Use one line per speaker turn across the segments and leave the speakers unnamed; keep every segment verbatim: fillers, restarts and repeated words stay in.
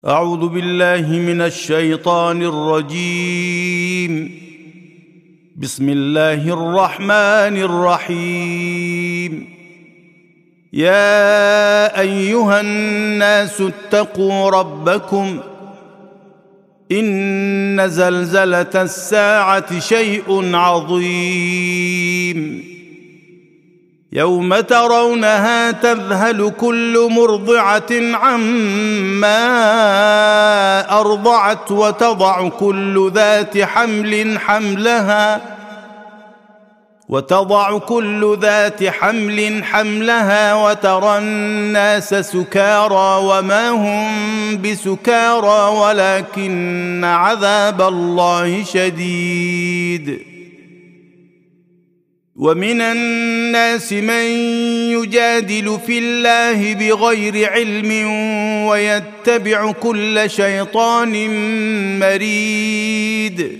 أعوذ بالله من الشيطان الرجيم. بسم الله الرحمن الرحيم. يا أيها الناس اتقوا ربكم إن زلزلة الساعة شيء عظيم يوم ترونها تذهل كل مرضعة عما أرضعت وتضع كل ذات حمل حملها وتضع كل ذات حمل حملها وترى الناس سكارى وما هم بسكارى ولكن عذاب الله شديد. ومن الناس من يجادل في الله بغير علم ويتبع كل شيطان مريد.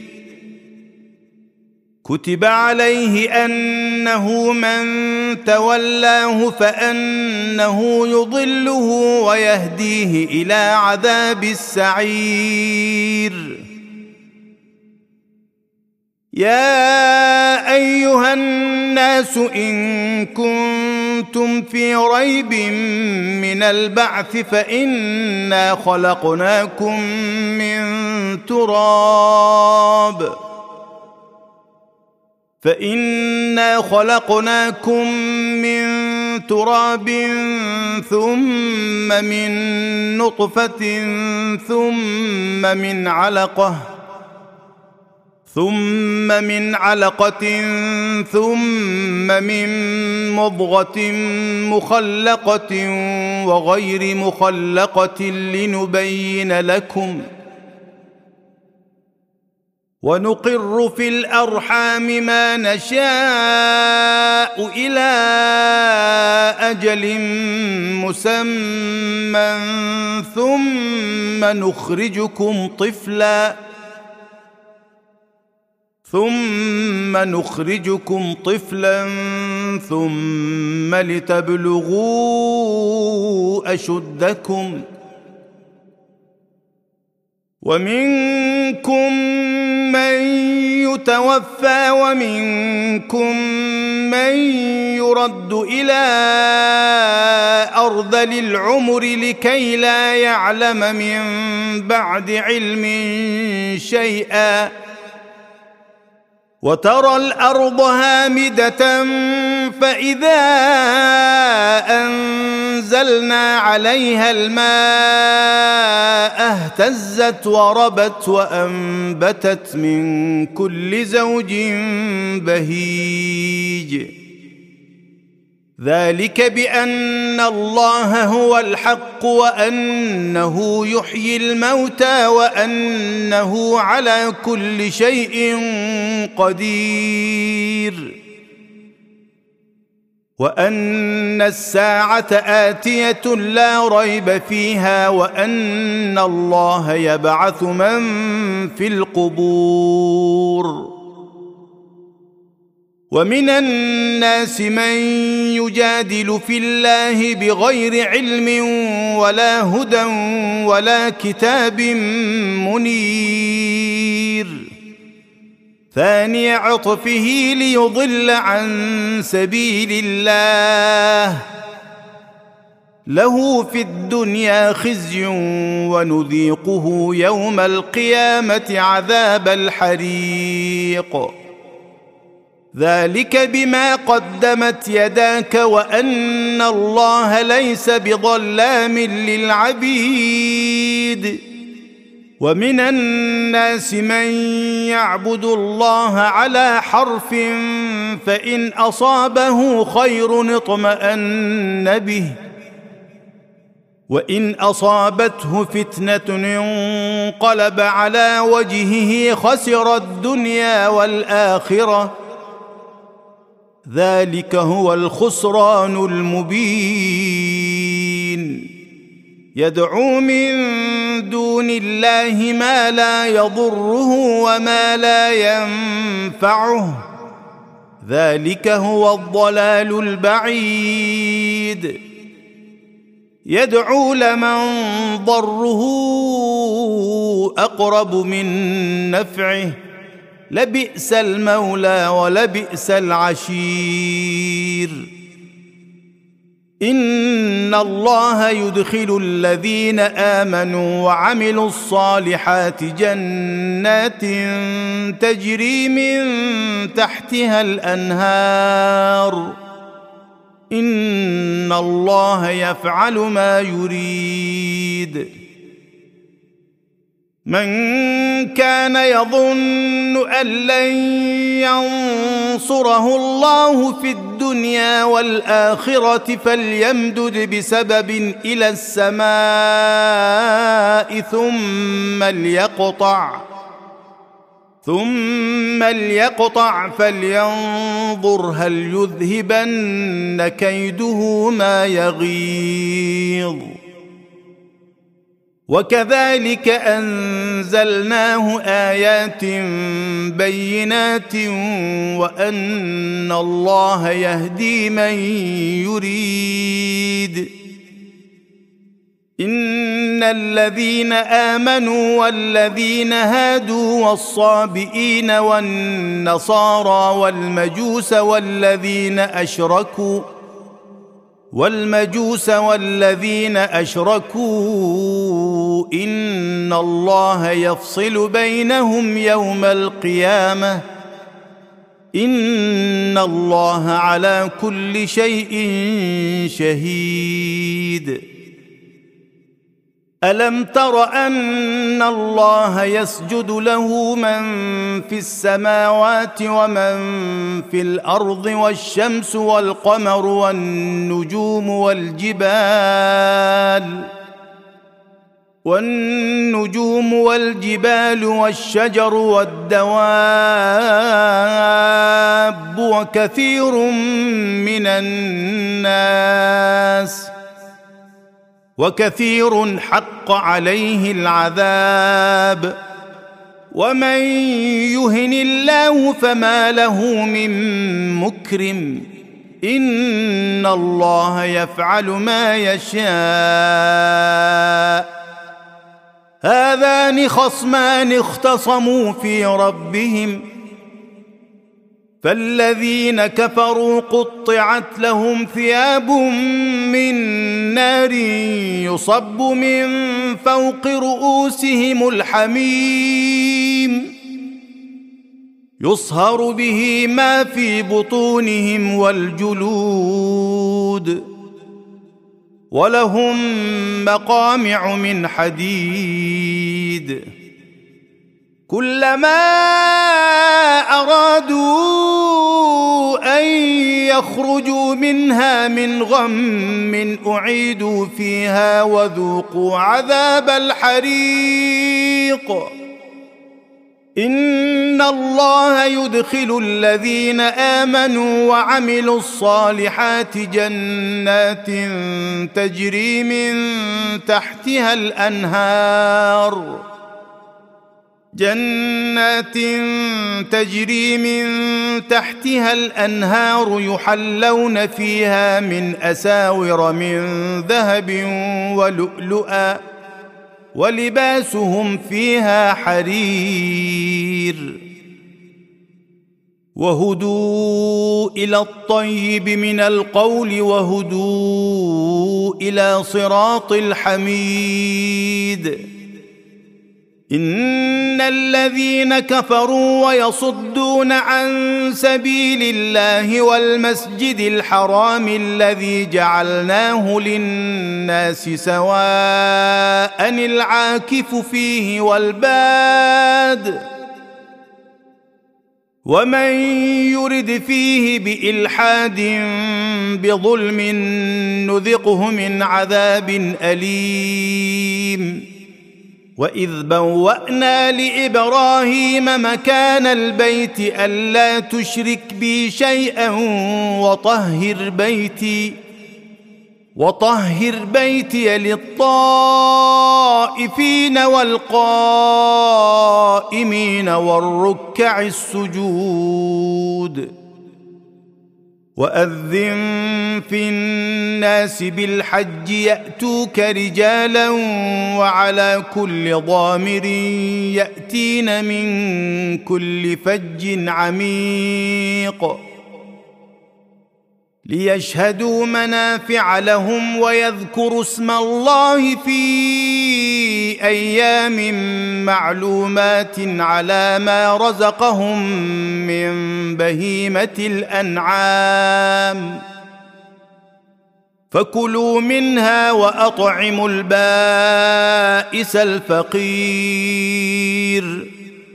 كتب عليه أنه من تولاه فأنه يضله ويهديه إلى عذاب السعير. يا أيها الناس إن كنتم في ريب من البعث فإنا خلقناكم من تراب فإنا خلقناكم من تراب ثم من نطفة ثم من علقة ثم من علقة ثم من مضغة مخلقة وغير مخلقة لنبين لكم ونقر في الأرحام ما نشاء إلى أجل مسمى ثم نخرجكم طفلاً ثم نخرجكم طفلا ثم لتبلغوا أشدكم ومنكم من يتوفى ومنكم من يرد إلى أرذل العمر لكي لا يعلم من بعد علم شيئا وترى الأرض هامدة فإذا أنزلنا عليها الماء اهتزت وربت وأنبتت من كل زوج بهيج. ذلك بأن الله هو الحق وأنه يحيي الموتى وأنه على كل شيء قدير وأن الساعة آتية لا ريب فيها وأن الله يبعث من في القبور. ومن الناس من يجادل في الله بغير علم ولا هدى ولا كتاب منير. ثاني عطفه ليضل عن سبيل الله له في الدنيا خزي ونذيقه يوم القيامة عذاب الحريق. ذلك بما قدمت يداك وأن الله ليس بظلام للعبيد. ومن الناس من يعبد الله على حرف فإن أصابه خير اطمأن به وإن أصابته فتنة انقلب على وجهه خسر الدنيا والآخرة ذلك هو الخسران المبين. يدعو من دون الله ما لا يضره وما لا ينفعه ذلك هو الضلال البعيد. يدعو لمن ضره أقرب من نفعه لبئس المولى ولبئس العشير. إن الله يدخل الذين آمنوا وعملوا الصالحات جنات تجري من تحتها الأنهار إن الله يفعل ما يريد. من كان يظن أن لن ينصره الله في الدنيا والآخرة فليمدد بسبب إلى السماء ثم ليقطع ثم ليقطع فلينظر هل يذهبن كيده ما يغيظ. وكذلك أنزلناه آيات بينات وأن الله يهدي من يريد. إن الذين آمنوا والذين هادوا والصابئين والنصارى والمجوس والذين أشركوا والمجوس والذين أشركوا إن الله يفصل بينهم يوم القيامة إن الله على كل شيء شهيد. ألم تر أن الله يسجد له من في السماوات ومن في الأرض والشمس والقمر والنجوم والجبال والنجوم والجبال والشجر والدواب وكثير من الناس وكثير حق عليه العذاب ومن يهن الله فما له من مكرم إن الله يفعل ما يشاء. هذان خصمان اختصموا في ربهم فالذين كفروا قطعت لهم ثياب من نار يصب من فوق رؤوسهم الحميم يصهر به ما في بطونهم والجلود ولهم مقامع من حديد كلما أرادوا أن يخرجوا منها من غم أعيدوا فيها وذوقوا عذاب الحريق. إن الله يدخل الذين آمنوا وعملوا الصالحات جنات تجري من تحتها الأنهار جنات تجري من تحتها الأنهار يحلون فيها من أساور من ذهب ولؤلؤا ولباسهم فيها حرير وهدوا إلى الطيب من القول وهدوا إلى صراط الحميد. إن الذين كفروا ويصدون عن سبيل الله والمسجد الحرام الذي جعلناه للناس سواء العاكف فيه والباد ومن يرد فيه بإلحاد بظلم نذقه من عذاب أليم. وإذ بوأنا لإبراهيم مكان البيت ألا تشرك بي شيئا وطهر بيتي وطهر بيتي للطائفين والقائمين والركع السجود. وأذن في الناس بالحج يأتوك رجالا وعلى كل ضامر يأتين من كل فج عميق ليشهدوا منافع لهم ويذكروا اسم الله في أيام معلومات على ما رزقهم من بهيمة الأنعام فكلوا منها وأطعموا البائس الفقير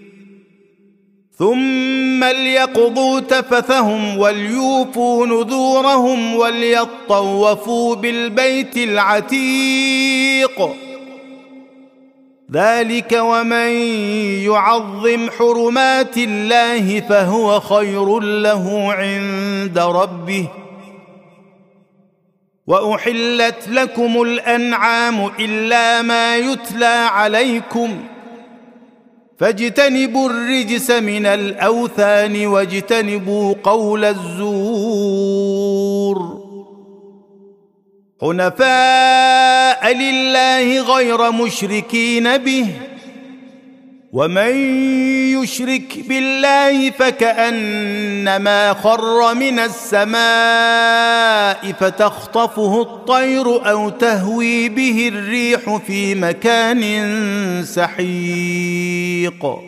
ثم ليقضوا تفثهم وليوفوا نذورهم وليطوفوا بالبيت العتيق ذلك ومن يعظم حرمات الله فهو خير له عند ربه وأحلت لكم الأنعام إلا ما يتلى عليكم فاجتنبوا الرجس من الأوثان واجتنبوا قول الزور حنفاء لله غير مشركين به ومن يشرك بالله فكأنما خر من السماء فتخطفه الطير أو تهوي به الريح في مكان سحيق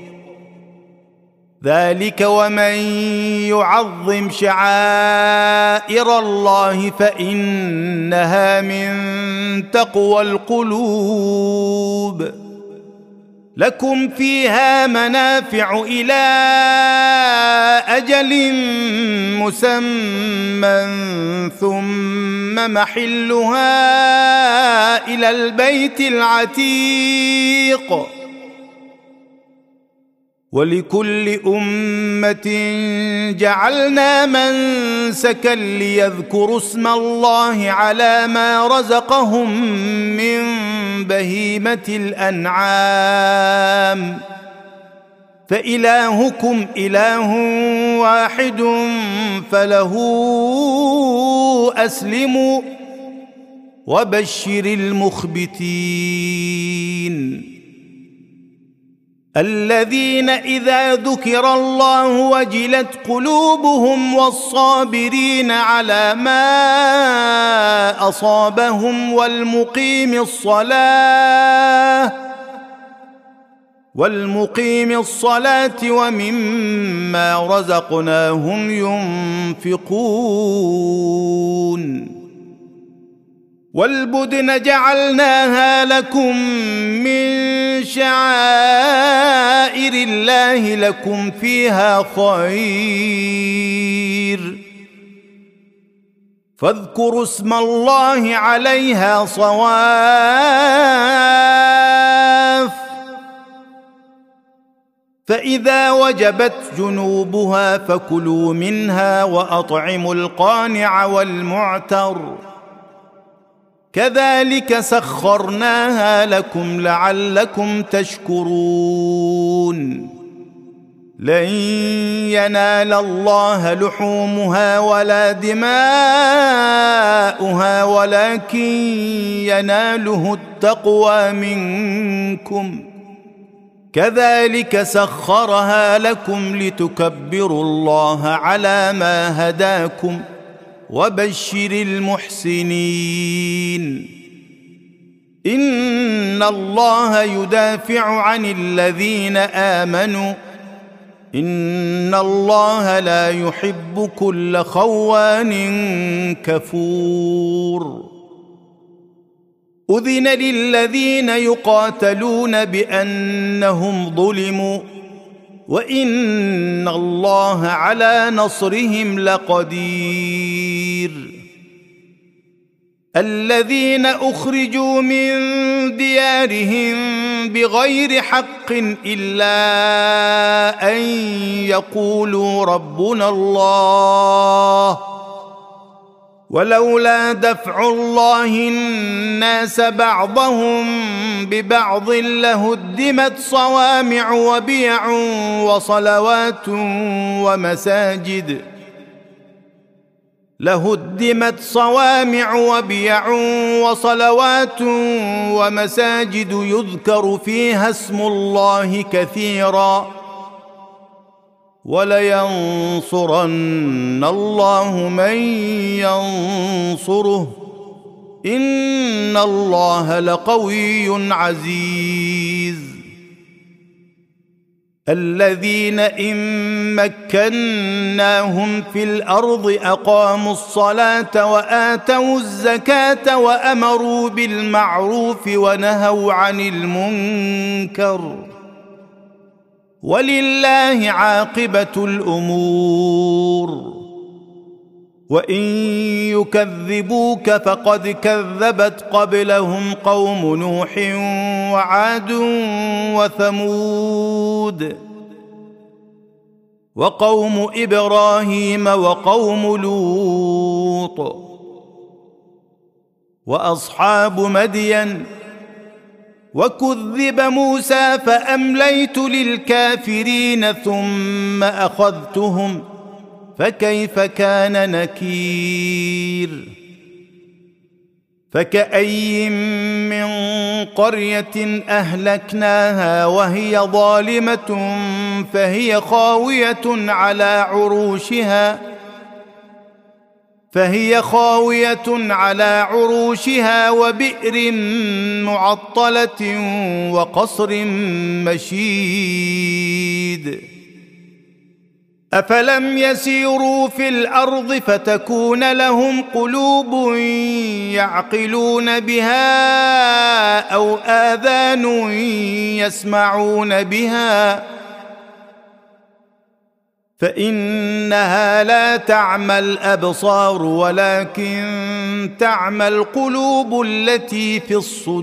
ذلك ومن يعظم شعائر الله فإنها من تقوى القلوب لكم فيها منافع إلى أجل مسمى ثم محلها إلى البيت العتيق ولكل أمة جعلنا منسكا ليذكروا اسم الله على ما رزقهم من بهيمة الأنعام فإلهكم إله واحد فله أسلموا وبشر المخبتين الذين إذا ذكر الله وجلت قلوبهم والصابرين على ما أصابهم والمقيم الصلاة والمقيم الصلاة ومما رزقناهم ينفقون والبدن جعلناها لكم من شعائر الله لكم فيها خير فاذكروا اسم الله عليها صواف فإذا وجبت جنوبها فكلوا منها وأطعموا القانع والمعتر كذلك سخرناها لكم لعلكم تشكرون لن ينال الله لحومها ولا دماؤها ولكن يناله التقوى منكم كذلك سخرها لكم لتكبروا الله على ما هداكم وبشر المحسنين إن الله يدافع عن الذين آمنوا إن الله لا يحب كل خوان كفور أذن للذين يقاتلون بأنهم ظلموا وإن الله على نصرهم لقدير الذين أخرجوا من ديارهم بغير حق إلا أن يقولوا ربنا الله ولولا دفع الله الناس بعضهم ببعض لهدمت صوامع وبيع وصلوات ومساجد لهدمت صوامع وبيع وصلوات ومساجد يذكر فيها اسم الله كثيرا ولينصرن الله من ينصره إن الله لقوي عزيز. الذين إن مكناهم في الأرض أقاموا الصلاة وآتوا الزكاة وأمروا بالمعروف ونهوا عن المنكر ولله عاقبة الأمور. وإن يكذبوك فقد كذبت قبلهم قوم نوح وعاد وثمود وقوم إبراهيم وقوم لوط وأصحاب مدين وكذب موسى فأمليت للكافرين ثم أخذتهم فكيف كان نكير. فكأي من قرية أهلكناها وهي ظالمة فهي خاوية على عروشها فهي خاوية على عروشها وبئر معطلة وقصر مشيد. أفلم يسيروا في الأرض فتكون لهم قلوب يعقلون بها أو آذان يسمعون بها فإنها لا تعمى الأبصار ولكن تعمى القلوب التي في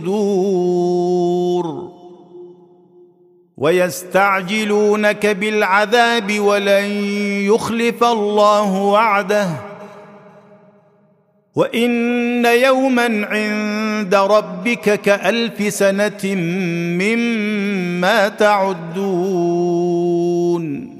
الصدور. ويستعجلونك بالعذاب ولن يخلف الله وعده وإن يوما عند ربك كألف سنة مما تعدون.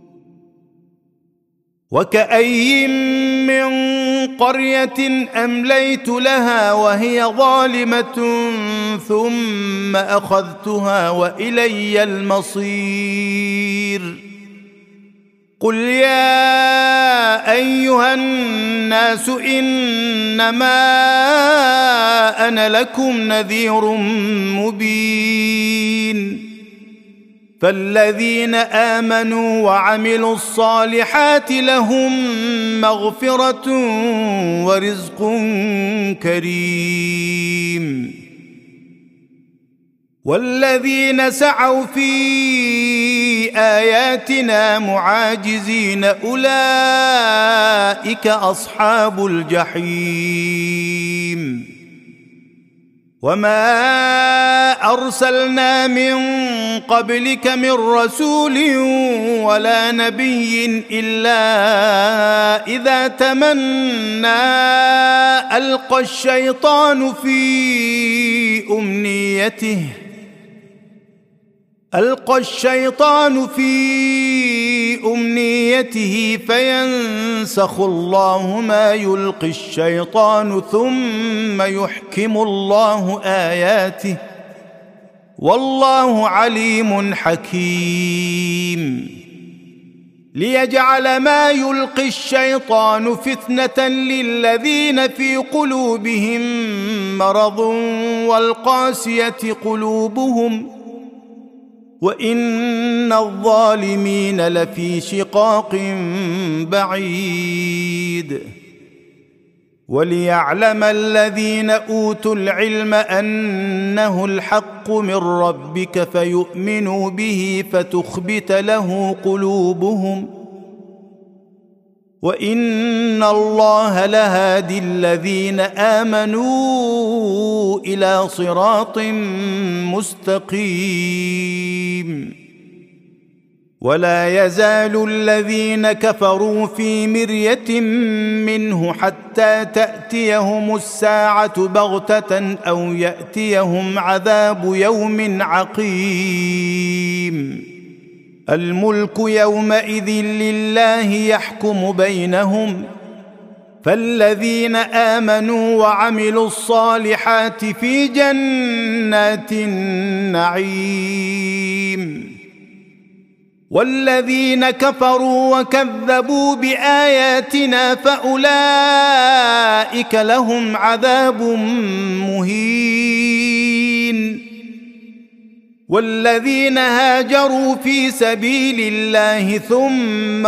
وكأي من قرية أمليت لها وهي ظالمة ثم أخذتها وإلي المصير. قل يا أيها الناس إنما أنا لكم نذير مبين. فالذين آمنوا وعملوا الصالحات لهم مغفرة ورزق كريم. والذين سعوا في آياتنا معاجزين أولئك أصحاب الجحيم. وما أرسلنا من قبلك من رسول ولا نبي إلا إذا تمنى ألقى الشيطان في أمنيته ألقى الشيطان في أمنيته فينسخ الله ما يلقي الشيطان ثم يحكم الله آياته والله عليم حكيم. ليجعل ما يلقي الشيطان فتنة للذين في قلوبهم مرض والقاسية قلوبهم وإن الظالمين لفي شقاق بعيد. وليعلم الذين أوتوا العلم أنه الحق من ربك فيؤمنوا به فتخبت له قلوبهم وإن الله لهادي الذين آمنوا إلى صراط مستقيم. ولا يزال الذين كفروا في مرية منه حتى تأتيهم الساعة بغتة أو يأتيهم عذاب يوم عقيم. الملك يومئذ لله يحكم بينهم فالذين آمنوا وعملوا الصالحات في جنات النعيم، والذين كفروا وكذبوا بآياتنا فأولئك لهم عذاب مهين. والذين هاجروا في سبيل الله ثم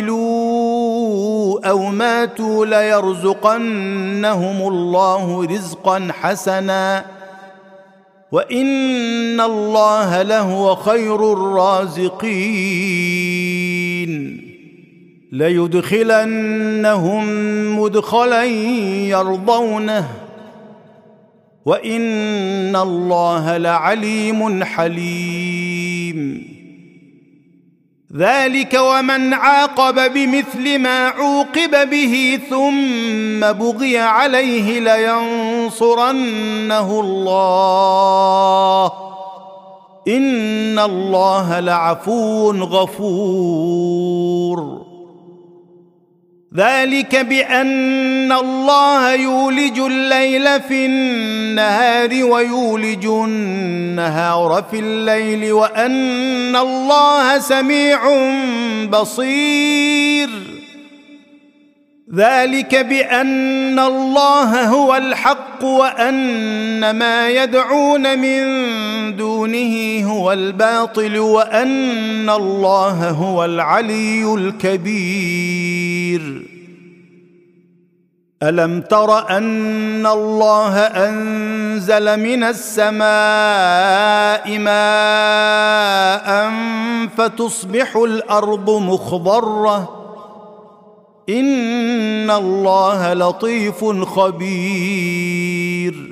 قتلوا أو ماتوا ليرزقنهم الله رزقا حسنا وإن الله لهو خير الرازقين. ليدخلنهم مدخلا يرضونه وإن الله لعليم حليم. ذلك ومن عاقب بمثل ما عوقب به ثم بغي عليه لينصرنه الله إن الله لعفو غفور. ذلك بأن الله يولج الليل في النهار ويولج النهار في الليل وأن الله سميع بصير. ذلك بأن الله هو الحق وأن ما يدعون من دونه هو الباطل وأن الله هو العلي الكبير. ألم تر أن الله أنزل من السماء ماء فتصبح الأرض مخضرة إن الله لطيف خبير.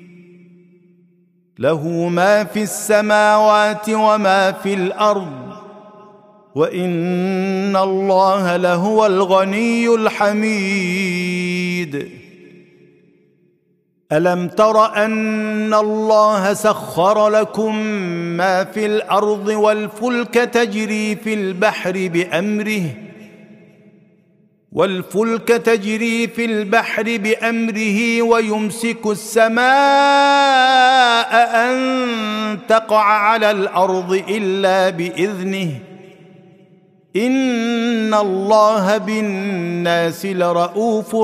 له ما في السماوات وما في الأرض وإن الله لهو الغني الحميد. ألم تر أن الله سخر لكم ما في الأرض والفلك تجري في البحر بأمره والفلك تجري في البحر بأمره ويمسك السماء أن تقع على الأرض إلا بإذنه إن الله بالناس لرؤوف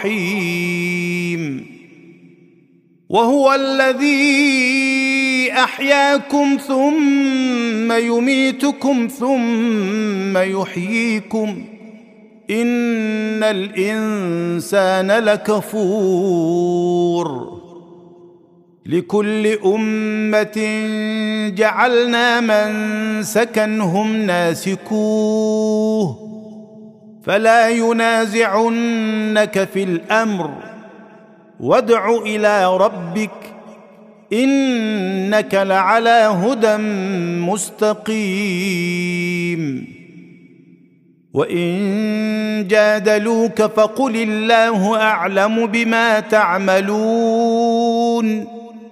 رحيم. وهو الذي أحياكم ثم يميتكم ثم يحييكم إن الإنسان لكفور. لكل أمة جعلنا منسكا هم ناسكوه فلا ينازعنك في الأمر وادع إلى ربك إنك لعلى هدى مستقيم. وإن جادلوك فقل الله أعلم بما تعملون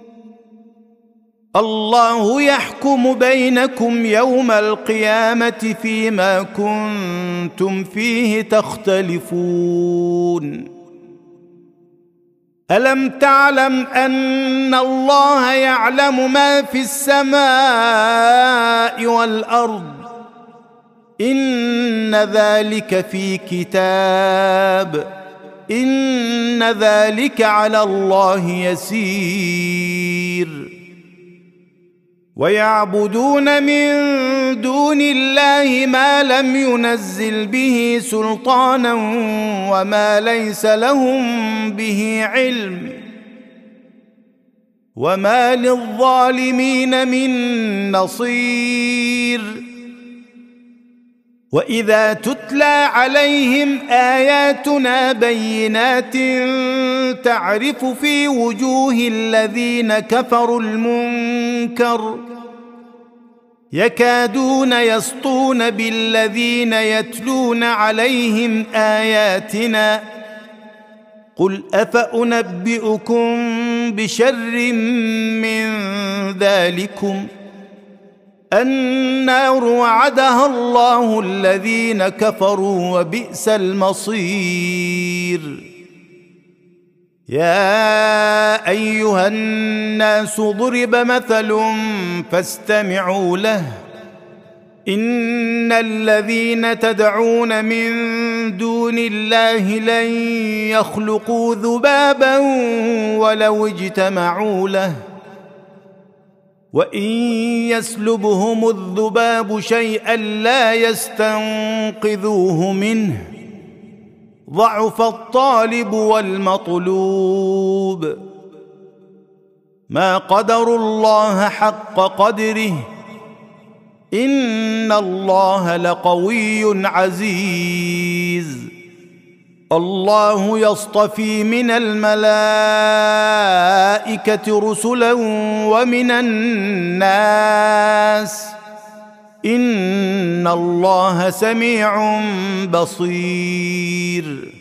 الله يحكم بينكم يوم القيامة فيما كنتم فيه تختلفون. ألم تعلم أن الله يعلم ما في السماء والأرض إن ذلك في كتاب إن ذلك على الله يسير. ويعبدون من دون الله ما لم ينزل به سلطانا وما ليس لهم به علم وما للظالمين من نصير. وإذا تتلى عليهم آياتنا بينات تعرف في وجوه الذين كفروا المنكر يكادون يسطون بالذين يتلون عليهم آياتنا قل أفأنبئكم بشر من ذلكم النار وعدها الله الذين كفروا وبئس المصير. يا ايها الناس ضرب مثل فاستمعوا له ان الذين تدعون من دون الله لن يخلقوا ذبابا ولو اجتمعوا له وان يسلبهم الذباب شيئا لا يستنقذوه منه ضعف الطالب والمطلوب ما قدروا الله حق قدره ان الله لقوي عزيز الله يصطفي من الملائكة رسلا ومن الناس ان الله سميع بصير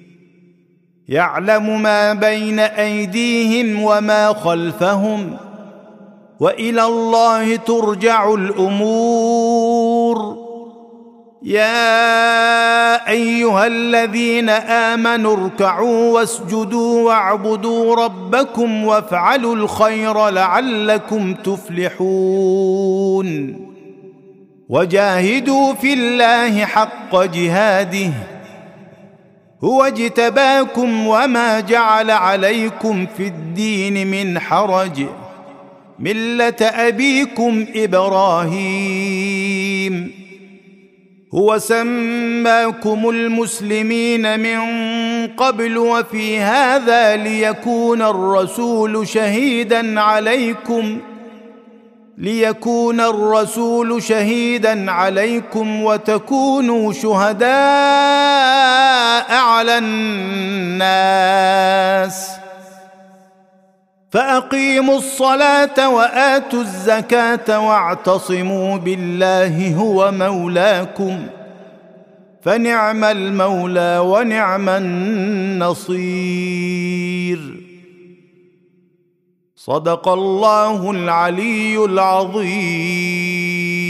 يعلم ما بين ايديهم وما خلفهم والى الله ترجع الامور يا ايها الذين امنوا اركعوا واسجدوا واعبدوا ربكم وافعلوا الخير لعلكم تفلحون وجاهدوا في الله حق جهاده هو اجتباكم وما جعل عليكم في الدين من حرج ملة أبيكم إبراهيم هو سماكم المسلمين من قبل وفي هذا ليكون الرسول شهيدا عليكم ليكون الرسول شهيدا عليكم وتكونوا شهداء على الناس فأقيموا الصلاة وآتوا الزكاة واعتصموا بالله هو مولاكم فنعم المولى ونعم النصير صدق الله العلي العظيم.